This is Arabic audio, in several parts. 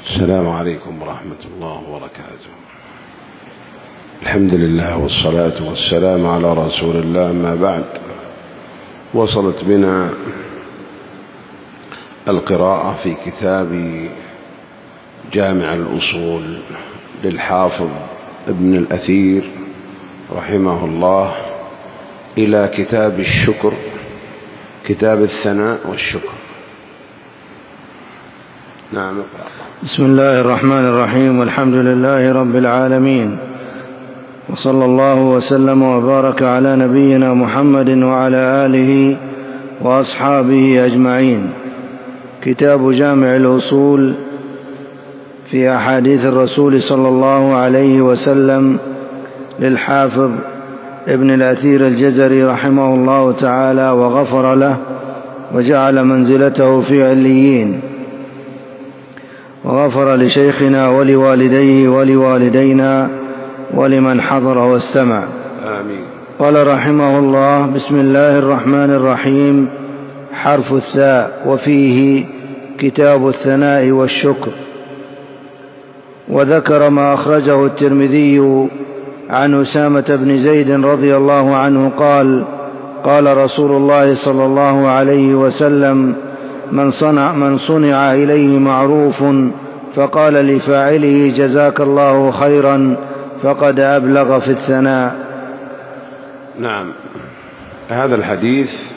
السلام عليكم ورحمة الله وبركاته. الحمد لله والصلاة والسلام على رسول الله، ما بعد. وصلت بنا القراءة في كتاب جامع الأصول للحافظ ابن الأثير رحمه الله إلى كتاب الشكر، كتاب الثناء والشكر. نعم. بسم الله الرحمن الرحيم، والحمد لله رب العالمين، وصلى الله وسلم وبارك على نبينا محمد وعلى آله وأصحابه أجمعين. كتاب جامع الأصول في أحاديث الرسول صلى الله عليه وسلم للحافظ ابن الأثير الجزري رحمه الله تعالى وغفر له وجعل منزلته في عليين، وغفر لشيخنا ولوالديه ولوالدينا ولمن حضر واستمع، آمين. قال رحمه الله: بسم الله الرحمن الرحيم. حرف الثاء. وفيه كتاب الثناء والشكر. وذكر ما أخرجه الترمذي عن أسامة بن زيد رضي الله عنه قال: قال رسول الله صلى الله عليه وسلم: من صنع إليه معروف فقال لفاعله جزاك الله خيرا فقد أبلغ في الثناء. نعم. هذا الحديث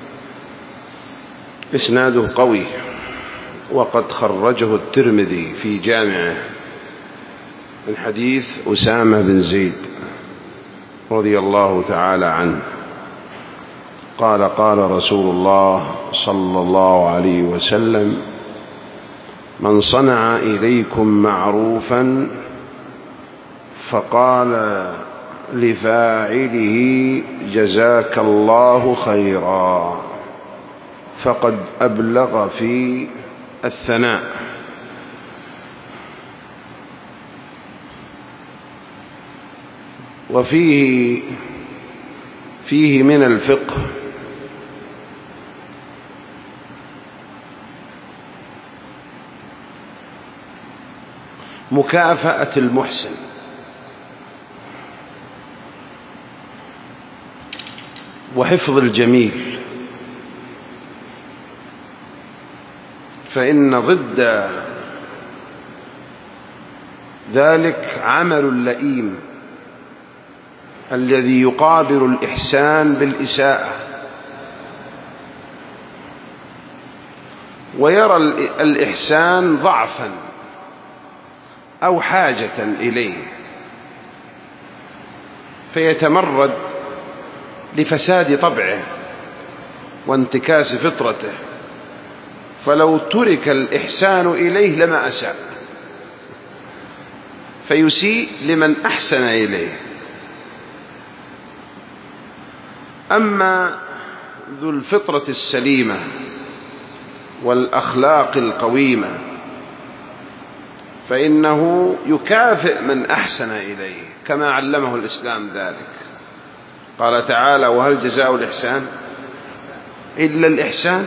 إسناده قوي، وقد خرجه الترمذي في جامعه من حديث أسامة بن زيد رضي الله تعالى عنه قال: قال رسول الله صلى الله عليه وسلم: من صنع إليكم معروفا فقال لفاعله جزاك الله خيرا فقد أبلغ في الثناء. وفيه من الفقه مكافأة المحسن، وحفظ الجميل، فإن ضد ذلك عمل اللئيم الذي يقابل الإحسان بالإساءة، ويرى الإحسان ضعفا أو حاجة إليه، فيتمرد لفساد طبعه وانتكاس فطرته، فلو ترك الإحسان إليه لما أساء، فيسيء لمن أحسن إليه. أما ذو الفطرة السليمة والأخلاق القويمة فإنه يكافئ من أحسن إليه كما علمه الإسلام ذلك. قال تعالى: وهل جزاء الإحسان إلا الإحسان؟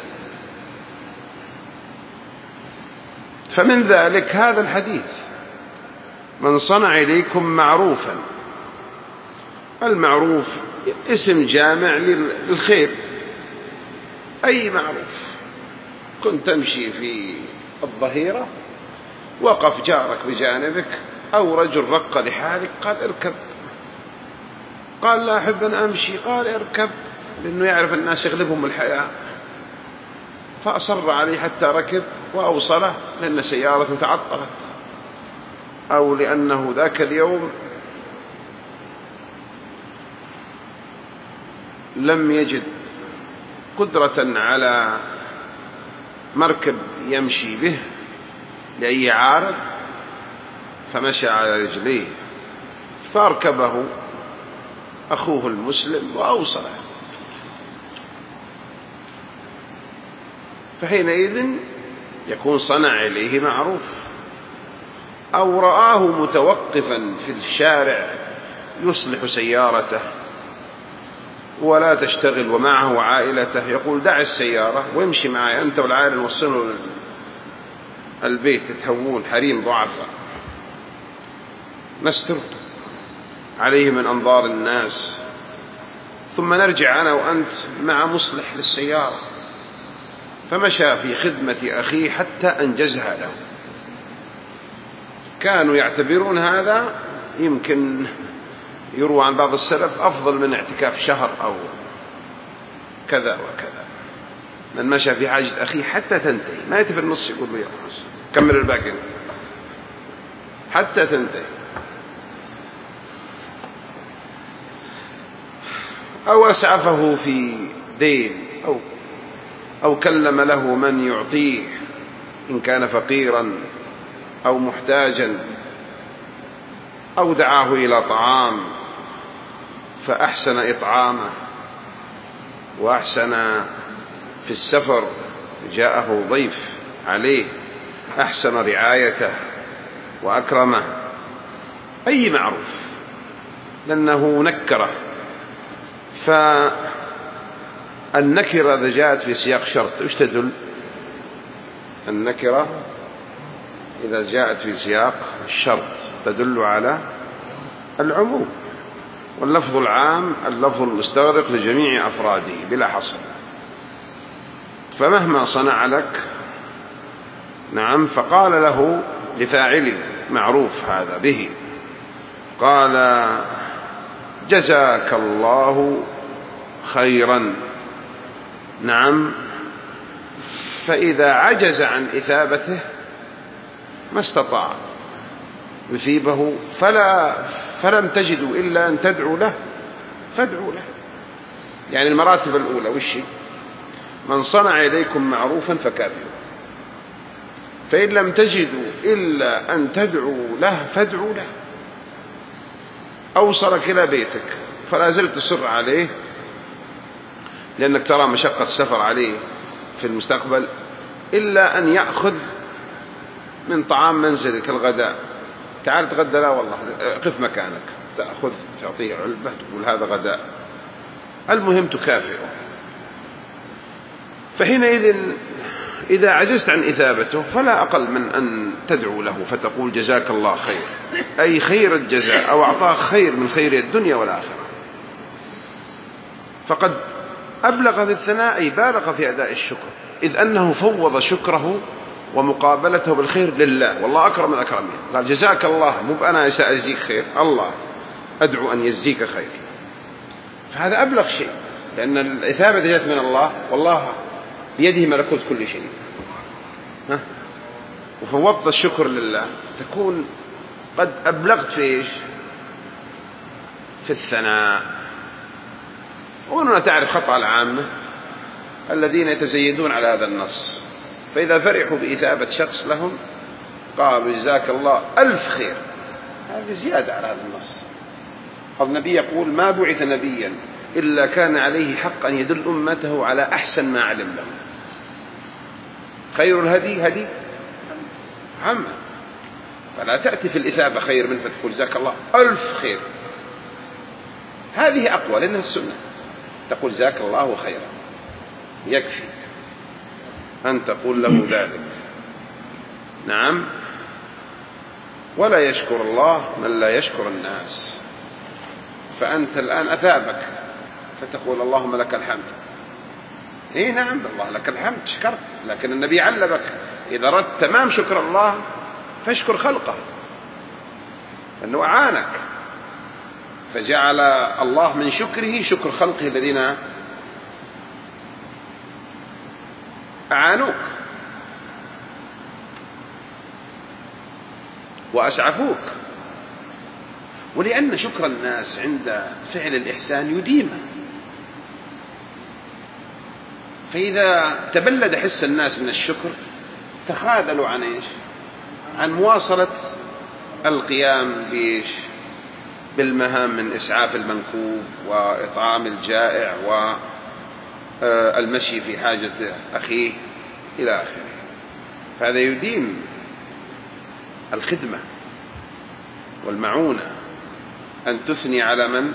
فمن ذلك هذا الحديث: من صنع إليكم معروفا. المعروف اسم جامع للخير، أي معروف. كنت تمشي في الظهيرة وقف جارك بجانبك، أو رجل رق لحالك قال اركب، قال لا أحب أن أمشي، قال اركب، لأنه يعرف الناس يغلبهم الحياة، فأصر عليه حتى ركب وأوصله، لأن سيارته تعطلت، أو لأنه ذاك اليوم لم يجد قدرة على مركب يمشي به لأي عارض، فمشى على رجليه، فأركبه أخوه المسلم وأوصله، فحينئذ يكون صنع إليه معروف. أو رآه متوقفا في الشارع يصلح سيارته ولا تشتغل ومعه عائلته، يقول دع السيارة وامشي معي أنت والعائلة نوصله البيت تهوون حريم ضعفاء نستر عليه من أنظار الناس، ثم نرجع أنا وأنت مع مصلح للسيارة، فمشى في خدمة أخيه حتى أنجزها له. كانوا يعتبرون هذا يمكن يروى عن بعض السلف أفضل من اعتكاف شهر أو كذا وكذا. من مشى في حاجة أخيه حتى تنتهي، ما يتفي النص يقول له يا خلاص كمل الباقي انت حتى تنتهي. أو أسعفه في دين أو كلم له من يعطيه إن كان فقيرا أو محتاجا، أو دعاه إلى طعام فأحسن إطعامه، وأحسن في السفر جاءه ضيف عليه أحسن رعايته وأكرمه، أي معروف، لأنه نكره. فالنكرة إذا جاءت في سياق شرط إيش تدل؟ النكرة إذا جاءت في سياق الشرط تدل على العموم، واللفظ العام اللفظ المستغرق لجميع أفراده بلا حصر. فمهما صنع لك، نعم. فقال له لفاعل معروف هذا به، قال جزاك الله خيرا، نعم. فإذا عجز عن إثابته ما استطاع يثيبه فلم تجدوا إلا أن تدعوا له فادعوا له. يعني المراتب الأولى وش؟ من صنع إليكم معروفا فكافئوه، فإن لم تجدوا إلا أن تدعوا له فادعوا له. أوصلك إلى بيتك فلا زلت تصر عليه لأنك ترى مشقة السفر عليه في المستقبل، إلا أن يأخذ من طعام منزلك الغداء، تعال تغدى، لا والله قف مكانك، تأخذ تعطيه علبة تقول هذا غداء، المهم تكافئه. فحينئذ إذا عجزت عن إثابته فلا أقل من أن تدعو له فتقول جزاك الله خير، أي خير الجزاء، أو أعطاه خير من خير الدنيا والآخرة. فقد أبلغ في الثناء أي بالغ في أداء الشكر، إذ أنه فوض شكره ومقابلته بالخير لله، والله أكرم الأكرمين. قال جزاك الله، مو أنا سأجزيك خير، الله أدعو أن يجزيك خير. فهذا أبلغ شيء، لأن الإثابة جاءت من الله، والله بيده ملكوت كل شيء. وفوضت الشكر لله، تكون قد أبلغت في إيش؟ في الثناء. وهنا تعرف خطأ العامة الذين يتزيدون على هذا النص، فإذا فرحوا بإثابة شخص لهم قالوا جزاك الله ألف خير، هذه زيادة على هذا النص. النبي يقول ما بعث نبيا إلا كان عليه حق أن يدل أمته على أحسن ما علم لهم. خير الهدي هدي عامة، فلا تأتي في الإثابة خير من فتقول جزاك الله ألف خير، هذه أقوى لأنها السنة. تقول جزاك الله خيرا، يكفي أن تقول له ذلك، نعم. ولا يشكر الله من لا يشكر الناس. فأنت الآن أثابك فتقول اللهم لك الحمد، إيه نعم الله لك الحمد، شكرت. لكن النبي علمك إذا أردت تمام شكر الله فاشكر خلقه، أنه أعانك، فجعل الله من شكره شكر خلقه الذين أعانوك وأسعفوك. ولأن شكر الناس عند فعل الإحسان يديمه، فإذا تبلد حس الناس من الشكر تخاذلوا عن إيش؟ عن مواصلة القيام بإيش؟ بالمهام من إسعاف المنكوب وإطعام الجائع والمشي في حاجة أخيه إلى آخره. فهذا يديم الخدمة والمعونة، أن تثني على من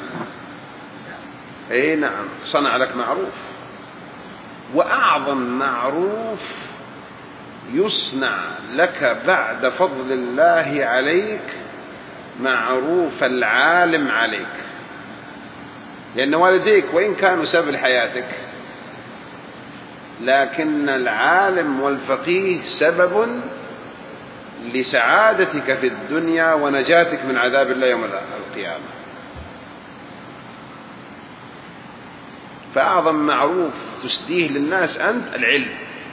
نعم صنع لك معروف. وأعظم معروف يصنع لك بعد فضل الله عليك معروف العالم عليك، لأن والديك وإن كانوا سبب حياتك، لكن العالم والفقيه سبب لسعادتك في الدنيا ونجاتك من عذاب الله يوم القيامة. فأعظم معروف تسديه للناس أنت العلم.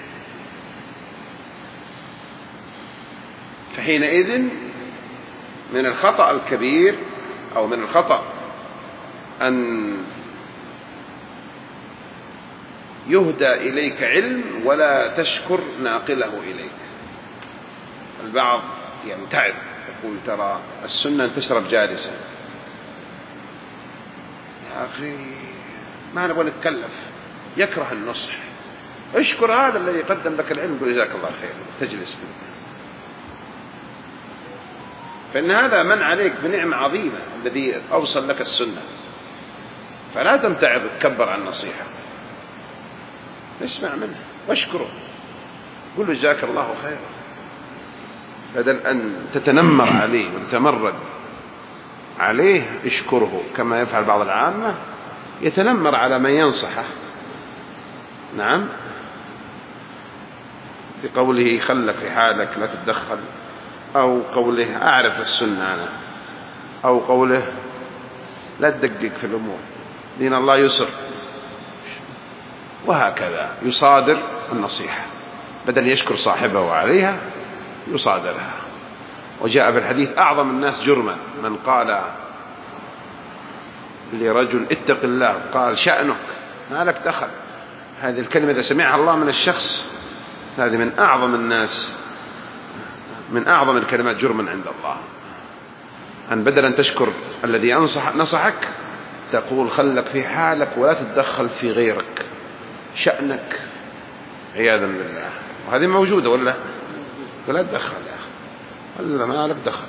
فحينئذ من الخطأ الكبير أو من الخطأ أن يهدى إليك علم ولا تشكر ناقله إليك. البعض يمتعض يقول ترى السنة أن تشرب جالسا. يا أخي ما نبغى نتكلف، يكره النصح. اشكر هذا الذي قدم لك العلم، قل جزاك الله خير، تجلس. فإن هذا من عليك بنعمة عظيمة الذي أوصل لك السنة، فلا تمتعض وتكبر عن النصيحة، اسمع منه واشكره، قل له جزاك الله خير، بدل أن تتنمر عليه وتتمرد عليه اشكره كما يفعل بعض العامة، يتنمر على من ينصحه. نعم، بقوله خلك في حالك لا تتدخل، أو قوله أعرف السنة أنا، أو قوله لا تدقق في الأمور، دين الله يسر، وهكذا يصادر النصيحة بدل يشكر صاحبه عليها يصادرها. وجاء في الحديث أعظم الناس جرما من قال لرجل اتق الله قال شأنك ما لك دخل. هذه الكلمة إذا سمعها الله من الشخص هذه من أعظم الناس، من أعظم الكلمات جرما عند الله. أن بدل أن تشكر الذي نصحك تقول خلك في حالك ولا تتدخل في غيرك، شأنك، عياذا بالله. وهذه موجودة ولا لا تدخل يا أخي، ولا ما لك دخل،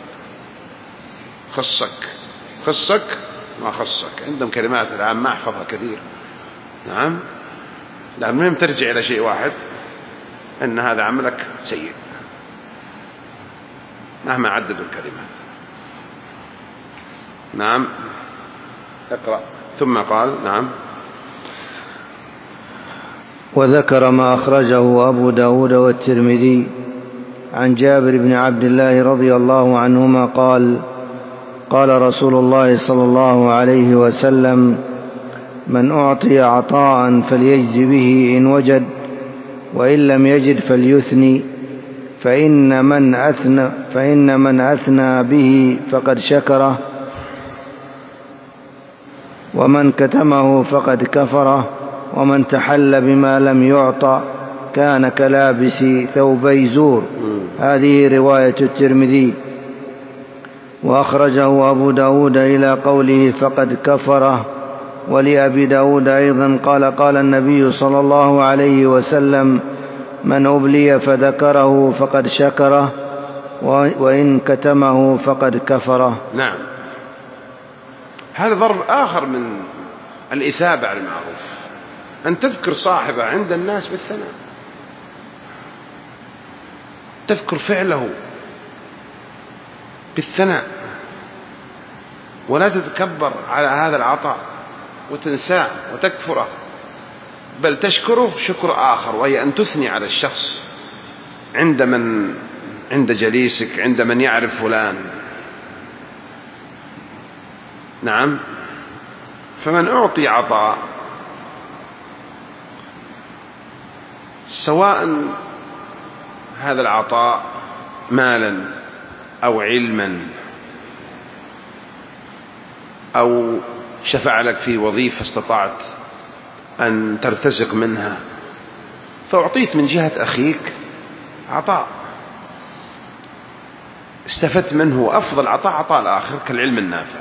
خصك ما خصك. عندهم كلمات الآن ما أحفظها كثير. نعم، لا المهم ترجع إلى شيء واحد، أن هذا عملك سيء مهما عددوا الكلمات. نعم، اقرأ. ثم قال نعم. وذكر ما أخرجه أبو داود والترمذي عن جابر بن عبد الله رضي الله عنهما قال قال رسول الله صلى الله عليه وسلم من أعطي عطاء فليجز به إن وجد، وإن لم يجد فليثني، فإن من أثنى به فقد شكره، ومن كتمه فقد كفره، ومن تحل بما لم يعطى كان كلابس ثوبي زور. هذه رواية الترمذي. وأخرجه أبو داود إلى قوله فقد كفره. ولأبي داود أيضا قال النبي صلى الله عليه وسلم من أبلي فذكره فقد شكره، وإن كتمه فقد كفره. نعم، هذا ضرب آخر من الإثابة على المعروف، أن تذكر صاحبه عند الناس بالثناء، تذكر فعله بالثناء، ولا تتكبر على هذا العطاء وتنساه وتكفره، بل تشكره شكر آخر، وهي أن تثني على الشخص عند جليسك، عند من يعرف فلان. نعم، فمن أعطي عطاء سواء هذا العطاء مالا أو علما أو شفع لك في وظيفة استطعت أن ترتزق منها، فأعطيت من جهة أخيك عطاء استفدت منه، أفضل عطاء الآخر كالعلم النافع.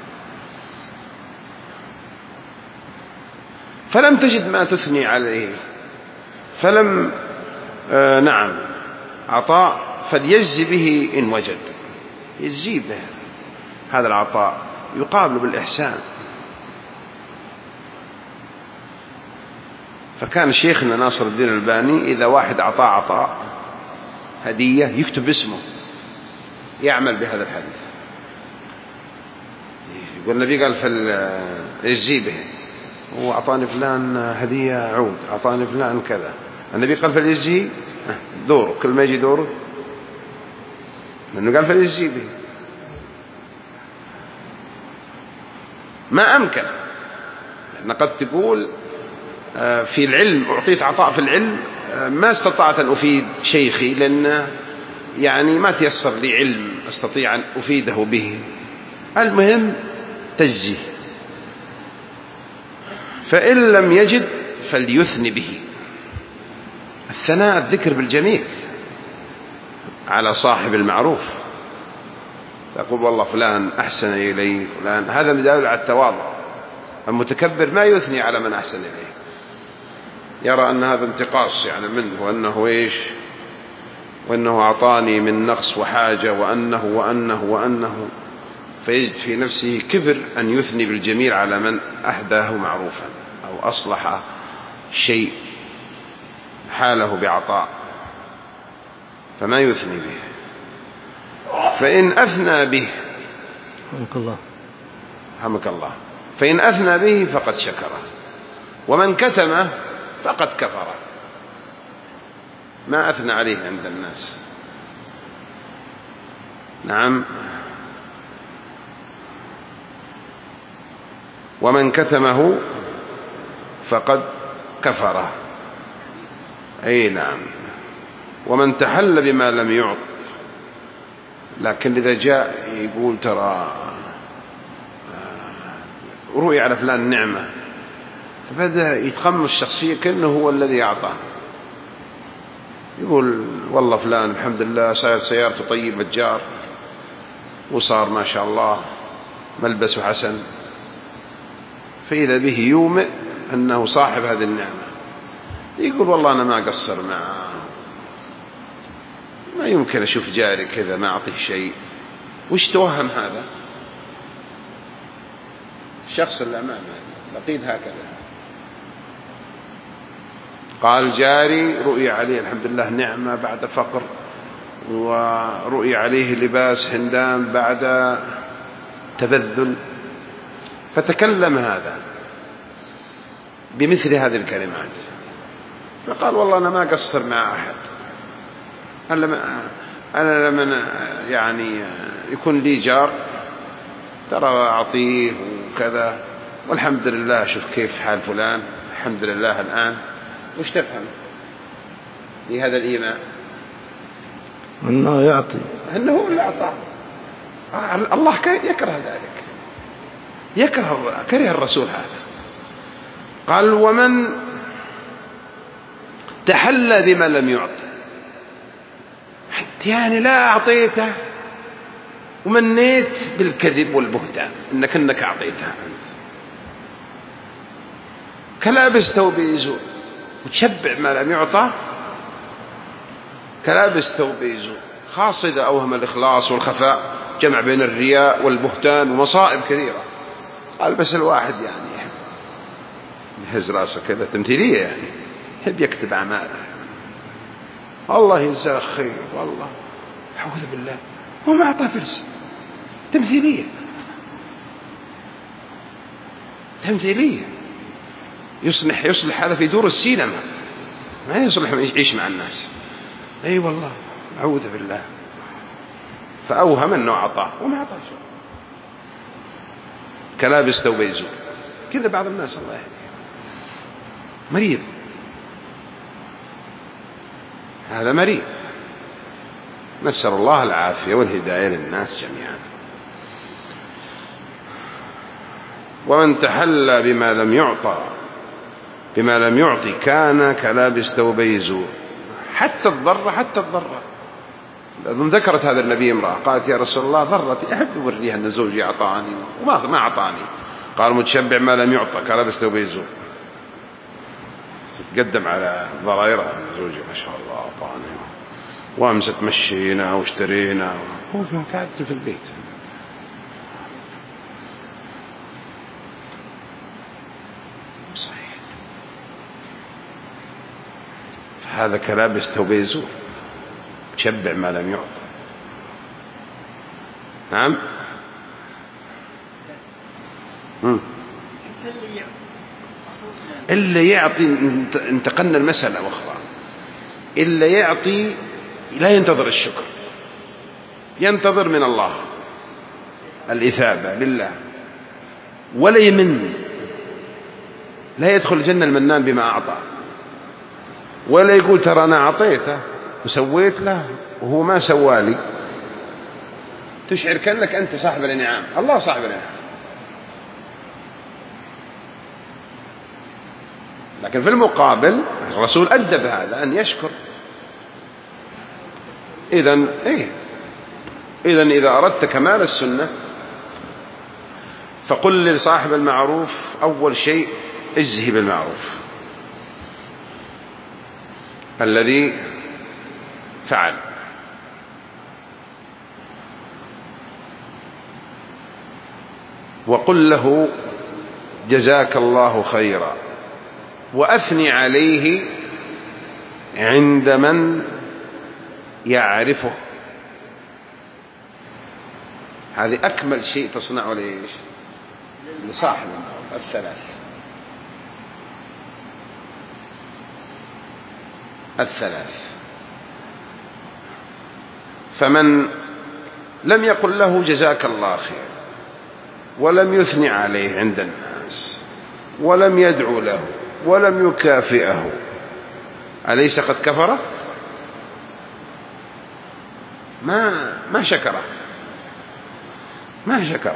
فلم تجد ما تثني عليه، فلم نعم عطاء فليجزي به إن وجد، يجزي به هذا العطاء، يقابل بالإحسان. فكان شيخنا ناصر الدين الألباني إذا واحد عطاء هدية يكتب اسمه يعمل بهذا الحديث. يقول النبي قال فاليجزي به، هو أعطاني فلان هدية عود، أعطاني فلان كذا، النبي قال فاليجزي دوره، كل ما يجي دوره لأنه قال فاليجزي به. ما أمكن، لأن قد تقول في العلم أعطيت عطاء في العلم ما استطعت أن أفيد شيخي، لأن يعني ما تيسر لي علم أستطيع أن أفيده به. المهم تجزيه، فإن لم يجد فليثني به. الثناء الذكر بالجميل على صاحب المعروف، تقول والله فلان أحسن إلي فلان، هذا يدل على التواضع. المتكبر ما يثني على من أحسن إليه، يرى أن هذا انتقاص يعني منه، وأنه إيش، وأنه أعطاني من نقص وحاجة، وأنه فيجد في نفسه كبر أن يثني بالجميل على من أهداه معروفا أو أصلح شيء حاله بعطاء، فما يثني به. فإن أثنى به حمك الله، فإن أثنى به فقد شكره، ومن كتمه فقد كفره. ما أثنى عليه عند الناس. نعم. ومن كتمه فقد كفره. أي نعم. ومن تحل بما لم يعط، لكن إذا جاء يقول ترى رؤي على فلان نعمة، فبدأ يتخمس الشخصية كأنه هو الذي أعطاه، يقول والله فلان الحمد لله صارت سيارته طيبة جار، وصار ما شاء الله ملبسه حسن، فإذا به يومئ أنه صاحب هذه النعمة، يقول والله أنا ما قصر معه، ما يمكن أشوف جاري كذا ما أعطيه شيء. وش توهم هذا الشخص اللي أمامه؟ لقيت هكذا قال جاري رؤي عليه الحمد لله نعمة بعد فقر، ورؤي عليه لباس هندام بعد تبذل، فتكلم هذا بمثل هذه الكلمات، فقال والله أنا ما قصر مع أحد، أنا لما يعني يكون لي جار ترى أعطيه وكذا، والحمد لله شوف كيف حال فلان الحمد لله الآن. وش تفهم بهذا الإيمان؟ أنه يعطي، أنه هو اللي أعطاه. الله يكره ذلك، كره الرسول هذا. قال ومن تحلى بما لم يعطي، يعني لا أعطيته ومنيت بالكذب والبهتان إنك أعطيتها أنت، كلابس ثوب يزور وتشبع ما لم يعطى، كلابس ثوب يزور، خاصة إذا أوهم الإخلاص والخفاء، جمع بين الرياء والبهتان ومصائب كثيرة. قال بس الواحد يعني يهز راسه كذا تمثيلية، يعني يحب يكتب أعماله، الله يجزاه خير والله أعوذ بالله، هو ما أعطاه فلس، تمثيلية يصلح هذا في دور السينما، ما يصلح يعيش مع الناس. أي والله أعوذ بالله. فأوهم أنه أعطاه وما أعطاه شيء، كلابس ثوب يزور كذا. بعض الناس الله يهديه مريض، هذا مريض، نسأل الله العافية والهداية للناس جميعا. ومن تحلى بما لم يعطي كان كلابس ثوب يزور. حتى الضرة أظن ذكرت هذا النبي امرأة قالت يا رسول الله ضرتي أحب أوريها أن زوجي أعطاني وما أعطاني، قال متشبع ما لم يعطى كلابس ثوب يزور، تتقدم على ضرائرها زوجي ما شاء الله أعطاني وأمست مشينا واشترينا، هو قاعد في البيت. صحيح، هذا كلابس ثوب يزور. تشبع ما لم يعطى. نعم. اللي يعطي، انتقلنا المسألة أخرى، اللي يعطي لا ينتظر الشكر، ينتظر من الله الإثابة لله، ولا يمن، لا يدخل الجنة المنان بما أعطى، ولا يقول ترى أنا أعطيته وسويت له وهو ما سوالي. تشعر كأنك أنت صاحب الإنعام، الله صاحب الإنعام. لكن في الرسول أدب هذا أن يشكر. إذن إذا أردت كمال السنة فقل لصاحب المعروف أول شيء اجزه بالمعروف الذي فعل، وقل له جزاك الله خيرا، وأثني عليه عند من يعرفه. هذه أكمل شيء تصنعه ليش؟ لصاحب المعروف. الثلاث. فمن لم يقل له جزاك الله خير ولم يثني عليه عند الناس ولم يدعو له ولم يكافئه، أليس قد كفر؟ ما شكره، ما شكره.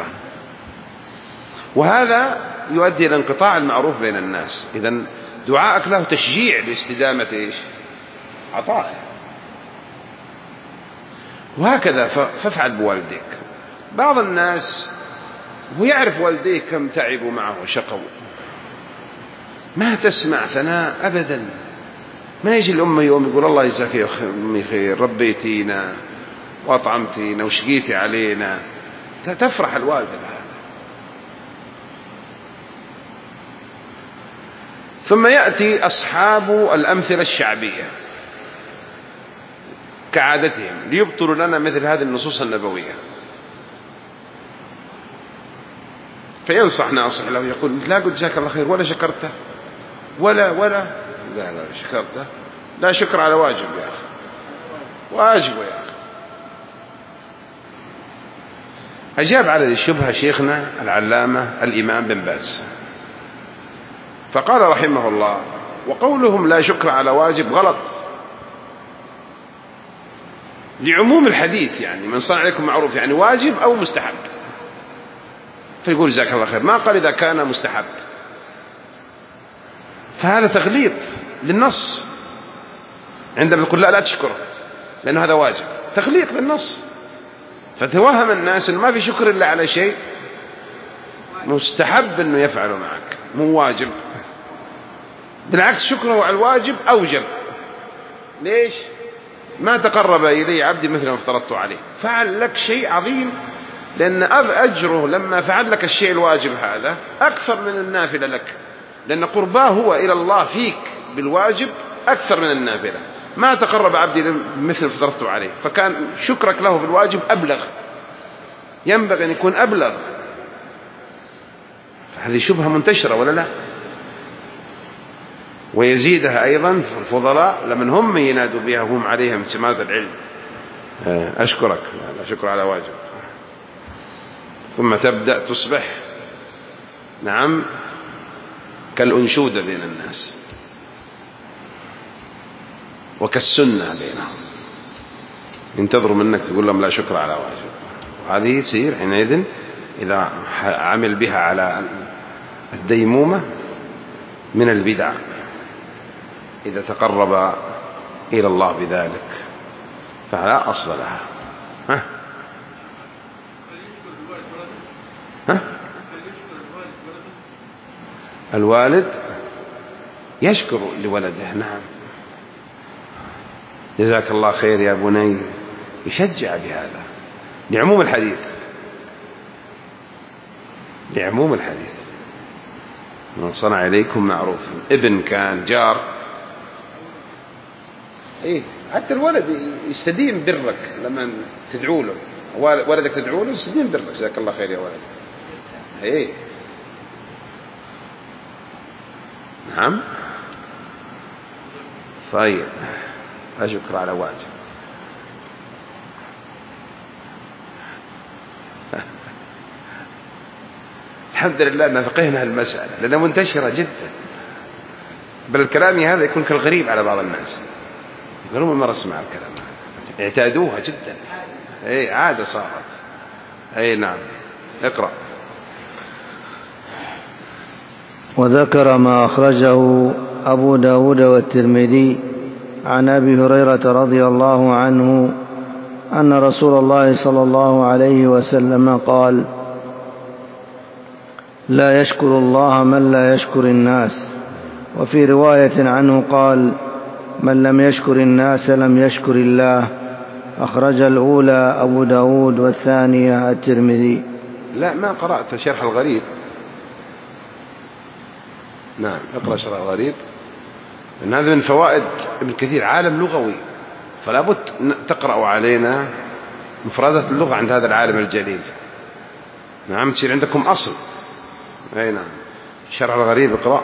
وهذا يؤدي إلى انقطاع المعروف بين الناس. إذن دعاءك له تشجيع لاستدامة عطائه. وهكذا فافعل بوالديك. بعض الناس هو يعرف والديه كم تعبوا معه وشقوا، ما تسمع ثناء أبدا. ما يجي الأم يوم يقول الله يجزاك يا أمي خير، ربيتينا وأطعمتينا وشقيتي علينا، تفرح الوالدة بهذا. ثم يأتي أصحاب الأمثلة الشعبية كعادتهم ليبطلوا لنا مثل هذه النصوص النبوية، فينصح ناصح له يقول لا قلت جزاك الله خير ولا شكرته ولا شكرته، لا شكر على واجب يا أخي، واجب يا أخي. أجاب على الشبهة شيخنا العلامة الإمام بن باز فقال رحمه الله: وقولهم لا شكر على واجب غلط لعموم الحديث، يعني من صنع عليكم معروف يعني واجب أو مستحب، فيقول جزاك الله خير، ما قال إذا كان مستحب، فهذا تغليط للنص عندما يقول لا تشكره لأنه هذا واجب، تغليط للنص. فتوهم الناس أنه ما في شكر إلا على شيء مستحب أنه يفعله معك، مو واجب. بالعكس شكره على الواجب أوجب. ليش؟ ما تقرب إلي عبدي مثل ما افترضت عليه، فعل لك شيء عظيم، لأن أجره لما فعل لك الشيء الواجب هذا أكثر من النافلة لك، لأن قرباه هو إلى الله فيك بالواجب أكثر من النافلة. ما تقرب عبدي مثل ما افترضت عليه، فكان شكرك له بالواجب أبلغ، ينبغي أن يكون أبلغ. هذه شبهة منتشرة ولا لا؟ ويزيدها أيضا في الفضلاء لمن هم ينادوا بها وهم عليهم سمات العلم: أشكرك، لا شكر على واجب. ثم تبدأ تصبح نعم كالأنشودة بين الناس وكالسنة بينهم، ينتظروا منك تقول لهم لا شكر على واجب. وهذه تصير حينئذ إذا عمل بها على الديمومة من البدع إذا تقرب إلى الله بذلك، فلا أصل لها. الوالد يشكر لولده، نعم، جزاك الله خير يا بني، يشجع بهذا لعموم الحديث، لعموم الحديث: من صنع إليكم معروف، ابن كان، جار، إيه حتى الولد يستدين برك لما تدعو له، ولدك تدعو له يستدين برك، جزاك الله خير يا ولد. إيه نعم. طيب أشكر على واجب. الحمد لله أن فقهنا المسألة لأنها منتشرة جدا، بل الكلام هذا يكون كالغريب على بعض الناس، يقولون ما اسمع الكلام، اعتادوها جدا. اي عادة صارت. اي نعم. اقرأ. وذكر ما أخرجه أبو داود والترمذي عن أبي هريرة رضي الله عنه أن رسول الله صلى الله عليه وسلم قال: لا يشكر الله من لا يشكر الناس. وفي رواية عنه قال: من لم يشكر الناس لم يشكر الله. أخرج الأولى أبو داود والثانية الترمذي. لا ما قرأت شرح الغريب. نعم اقرأ شرح الغريب، لأن هذا من فوائد ابن كثير، عالم لغوي، فلا بد تقرأ علينا مفردات اللغة عند هذا العالم الجليل. نعم تصير عندكم أصل. أي نعم. شرح الغريب اقرأ.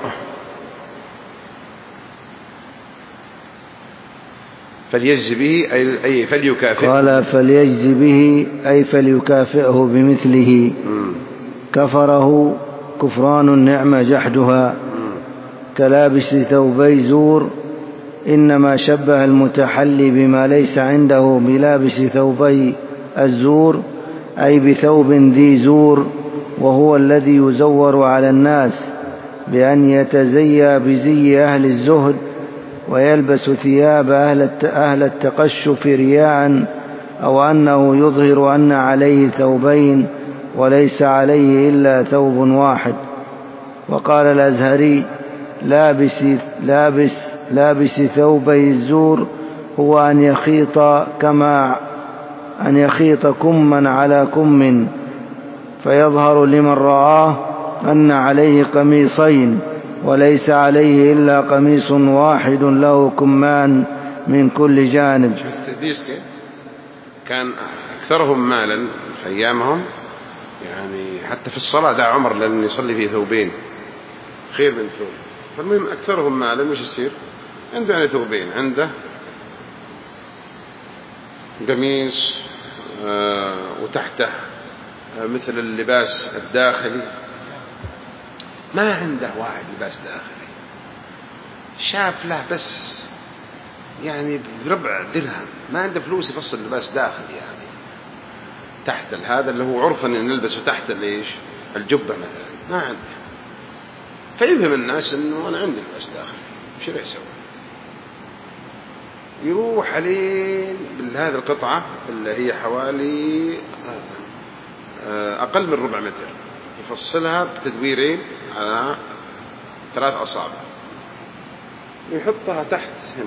فليجز به أي فليكافئه. قال: فليجز به أي فليكافئه بمثله. كفره كفران النعمة جحدها، كلابس ثوبي زور. إنما شبه المتحلي بما ليس عنده بلابس ثوبي الزور، أي بثوب ذي زور، وهو الذي يزور على الناس بأن يتزيى بزي أهل الزهد ويلبس ثياب أهل التقشف رياء، أو أنه يظهر أن عليه ثوبين وليس عليه إلا ثوب واحد. وقال الأزهري: لابس ثوبي الزور هو أن يخيط كما على كم، فيظهر لمن رآه أن عليه قميصين وليس عليه إلا قميص واحد له كمان من كل جانب. كان أكثرهم مالا في أيامهم، يعني حتى في الصلاة دعا عمر لأن يصلي في ثوبين خير من ثوب. فالمهم أكثرهم مالا وش يصير عنده؟ يعني ثوبين، عنده قميص وتحته مثل اللباس الداخلي، ما عنده واحد لباس داخلي، شاف له بس يعني بربع درهم، ما عنده فلوس يفصل لباس داخلي يعني تحت هذا اللي هو عرفا ان نلبسه تحت ليش الجبة مثلا، ما عنده. فيفهم الناس انه انا عندي لباس داخلي، شو يسوي؟ يروح عليه بهذه القطعة اللي هي حوالي أقل من ربع متر، يفصلها بتدويرين على 3 أصابع، ويحطها تحت هنا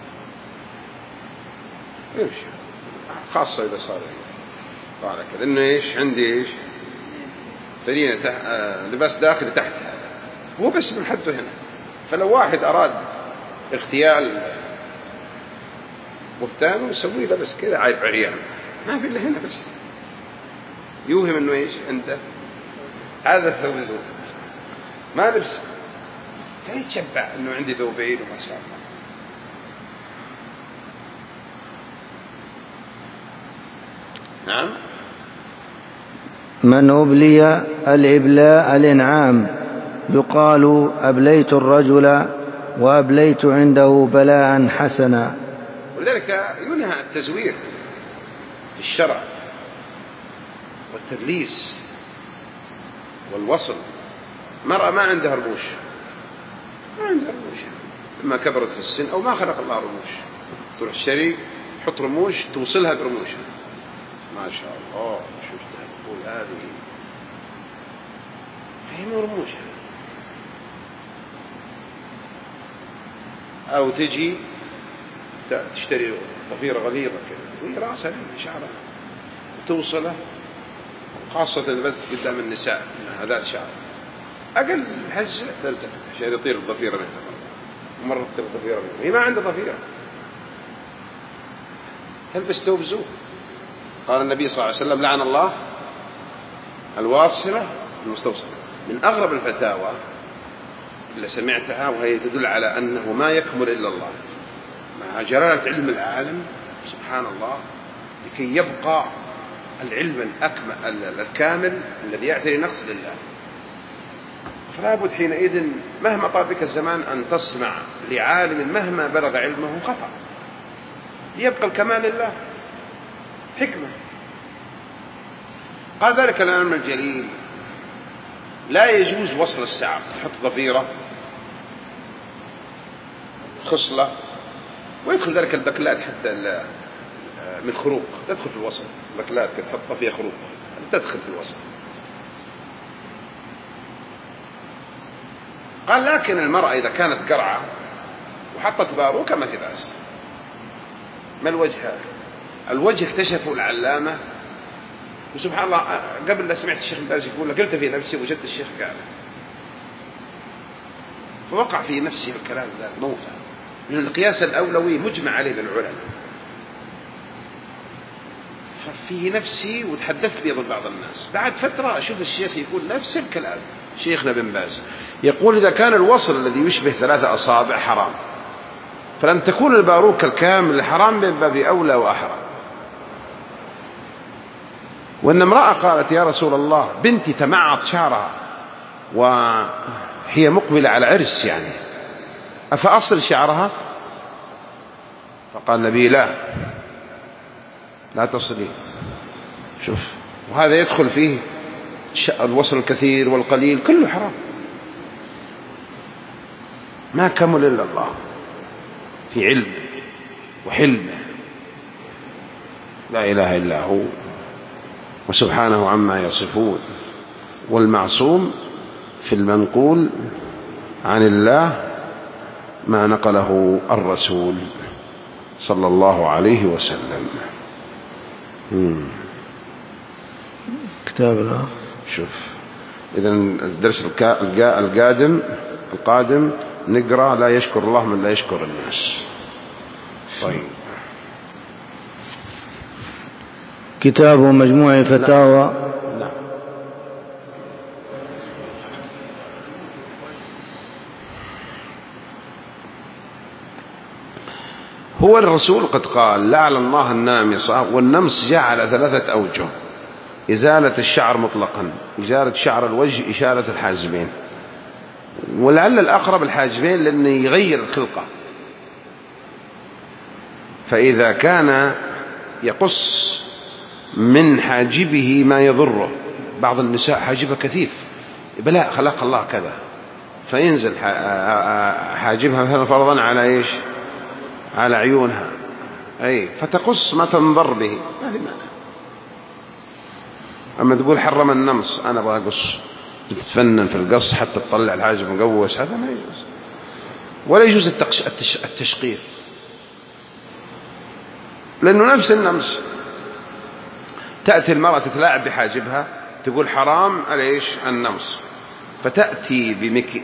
يمشي، خاصة إذا صار طالع كذا إنه إيش عندي إيش ترينا لباس داخلي تحت هذا، هو بس من حده هنا. فلو واحد أراد اغتيال بهتان ويسوي له بس كذا عريان، ما في إلا هنا بس، يوهم إنه إيش عنده هذا الثوب زود، ما لبس، فيتشبع إنه عندي ثوبين وما شاء الله. نعم. من أبلي الإبلاء الإنعام، يقال أبليت الرجل وأبليت عنده بلاء حسنا. ولذلك ينهى التزوير في الشرع والتدليس والوصل. مرأة ما عندها رموش، ما عندها رموش، لما كبرت في السن أو ما خلق الله رموش، تروح الشريك تحط رموش توصلها برموشها، ما شاء الله شو تقول هذه هي مو رموشها. أو تجي تشتري ضفيرة غليظة كذا وهي رأسها شعرها توصله، خاصة إذا قدام النساء هذا الشعر أقل هزة تلتفت عشان يطير الضفيرة منها، ومرة تطير الضفيرة منها، هي ما عندها ضفيرة، تلبس ثوب زور. قال النبي صلى الله عليه وسلم لعن الله الواصلة المستوصلة. من أغرب الفتاوى اللي سمعتها وهي تدل على أنه ما يكمل إلا الله مع جلالة علم العالم سبحان الله، لكي يبقى العلم الكامل الذي يعتري نقص لله. فلا بد حينئذ مهما طال بك الزمان أن تسمع لعالم مهما بلغ علمه خطأ، ليبقى الكمال لله حكمة. قال ذلك العلم الجليل لا يجوز وصل السعر، تحط ضفيرة خصلة ويدخل ذلك البكلات حتى من خروق تدخل في الوصل، بكلات تحط فيها خروق تدخل في الوصل. قال لكن المرأة إذا كانت قرعة وحطت باروكة ما في بأس. ما الوجه هذا؟ الوجه اكتشفوا العلامة، وسبحان الله قبل لا سمعت الشيخ باز يقول قلت في نفسي وجدت الشيخ قال، فوقع في نفسي الكلام ذا موقع من القياس الأولوي مجمع عليه بالعلماء، ففي نفسي وتحدثت به بعض الناس. بعد فترة أشوف الشيخ يقول نفس الكلام، شيخنا بن باز يقول إذا كان الوصل الذي يشبه 3 أصابع حرام فلن تكون الباروكة الكامل حرام من باب أولى وأحرى. وأن امرأة قالت يا رسول الله بنتي تمعط شعرها وهي مقبلة على عرس يعني أفأصل شعرها؟ فقال النبي لا تصلي. شوف، وهذا يدخل فيه الوصل الكثير والقليل كله حرام، ما كمل إلا الله في علم وحلمه، لا إله إلا هو وسبحانه عما يصفون. والمعصوم في المنقول عن الله ما نقله الرسول صلى الله عليه وسلم. كتاب الله. شوف إذا الدرس القادم نقرأ لا يشكر الله من لا يشكر الناس. طيب. كتاب مجموع فتاوى. نعم. هو الرسول قد قال لعن الله النامصة، والنمص جاء على 3 أوجه: إزالة الشعر مطلقا، إزالة شعر الوجه، إشارة الحاجبين، ولعل الأقرب الحاجبين لأنه يغير الخلقة. فإذا كان يقص من حاجبه ما يضره، بعض النساء حاجبها كثيف بلا خلق الله كذا، فينزل حاجبها فرضا على إيش؟ على عيونها، أي فتقص ما تنضر به، ما في معنى. أما تقول حرم النمص أنا أبغى أقص، تتفنن في القص حتى تطلع الحاجب مقوس، هذا ما يجوز. ولا يجوز التشقير، لأنه نفس النمص. تأتي المرأة تتلاعب بحاجبها تقول حرام عليش النمص، فتأتي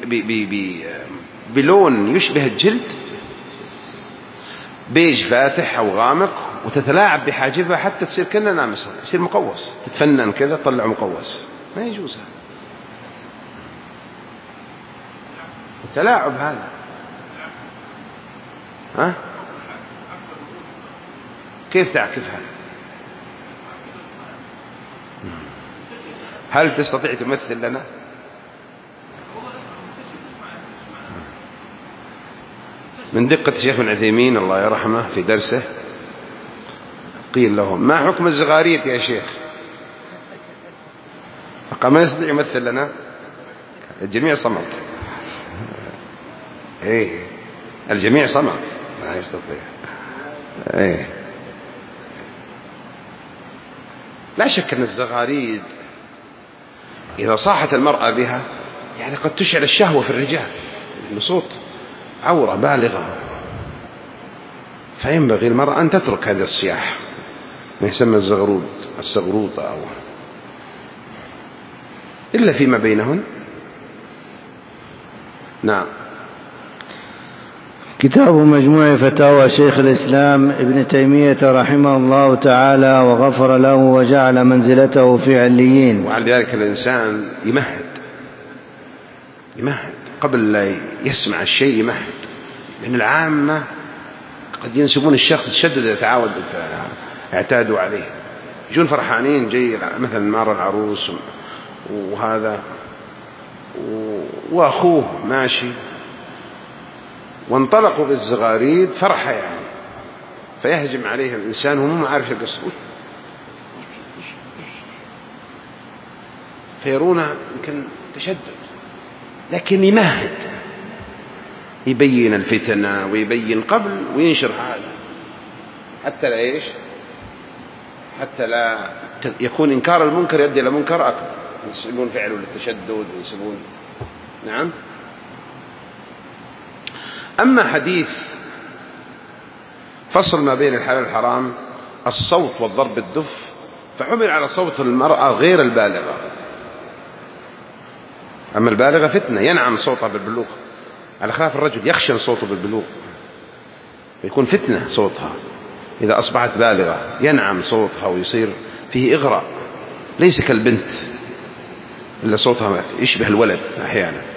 بلون يشبه الجلد بيج فاتح أو غامق وتتلاعب بحاجبها حتى تصير كأنها نامصة، تصير مقوس، تتفنن كذا تطلع مقوس، ما يجوز هذا التلاعب هذا. ها؟ كيف تعكفها؟ هل تستطيع تمثل لنا؟ من دقة الشيخ ابن عثيمين الله يرحمه في درسه قيل لهم ما حكم الزغاريت يا شيخ؟ فقال ما يستطيع يمثل لنا، الجميع صمت. ايه الجميع صمت، ما يستطيع. ايه لا شك أن الزغاريد إذا صاحت المرأة بها يعني قد تشعل الشهوة في الرجال، بصوت عورة بالغة، فينبغي المرأة أن تترك هذا الصياح، ما يسمى الزغروطة أو إلا فيما بينهن. نعم. كتاب مجموع فتاوى شيخ الإسلام ابن تيمية رحمه الله تعالى وغفر له وجعل منزلته في عليين. وعلى ذلك الإنسان يمهد قبل لا يسمع الشيء، يمهد، لأن العامة قد ينسبون الشخص تشدد يتعاود اعتادوا عليه، يجون فرحانين جاي مثلا مار العروس وهذا وأخوه ماشي وانطلقوا بالزغاريد فرحة يعني، فيهجم عليه الإنسان وهم ما عارف القصة، فيرونه يمكن تشدد، لكن يمهد، يبين الفتنة ويبين قبل وينشر هذا حتى لا إيش، حتى لا يكون إنكار المنكر يؤدي إلى منكر أكبر، ينسبون فعله للتشدد وينسبون. نعم. أما حديث فصل ما بين الحلال والحرام الصوت والضرب بالدف، فحمل على صوت المرأة غير البالغة. أما البالغة فتنة ينعم صوتها بالبلوغ، على خلاف الرجل يخشن صوته بالبلوغ، فيكون فتنة صوتها. إذا أصبحت بالغة ينعم صوتها ويصير فيه إغراء، ليس كالبنت إلا صوتها يشبه الولد أحيانا.